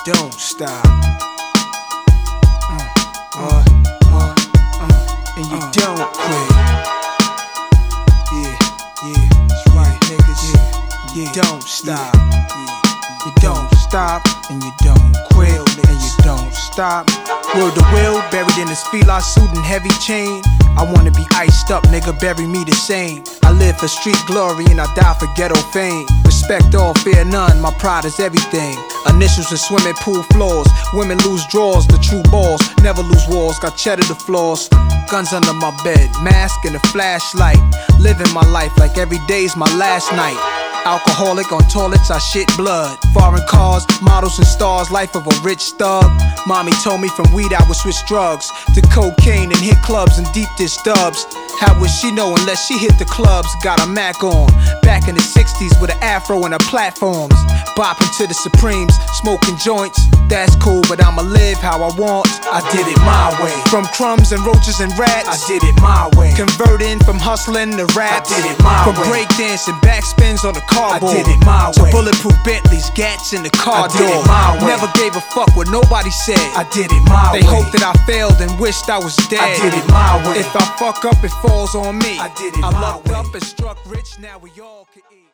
don't stop. And you don't quit. Yeah, that's right, niggas. You don't stop. You don't stop, and you don't quit, and you don't stop. Word to Will, buried in his fila suit and heavy chain. I wanna be iced up, nigga, bury me the same. I live for street glory and I die for ghetto fame. Respect all, fear none, my pride is everything. Initials in swimming pool floors. Women lose drawers, the true balls. Never lose walls, got cheddar to floors. Guns under my bed, mask and a flashlight. Living my life like every day's my last night. Alcoholic on toilets, I shit blood. Foreign cars, models and stars, life of a rich thug. Mommy told me from weed I would switch drugs to cocaine and hit clubs and deep dish dubs. How would she know unless she hit the clubs? Got a Mac on, back in the 60s with an afro and her platforms. Bopping to the Supremes, smoking joints. That's cool, but I'ma live how I want. I did it my way. From crumbs and roaches and rats, I did it my way. Converting from hustling to rap, I did it my way. From breakdancing, backspins on the cardboard, I did it my way. To bulletproof Bentleys, gats in the car door, I did it my way. Never gave a fuck what nobody said, I did it my way. They hoped that I failed and wished I was dead, I did it my way. If I fuck up, it falls on me. I did it my way. I lucked up and struck rich, now we all can eat.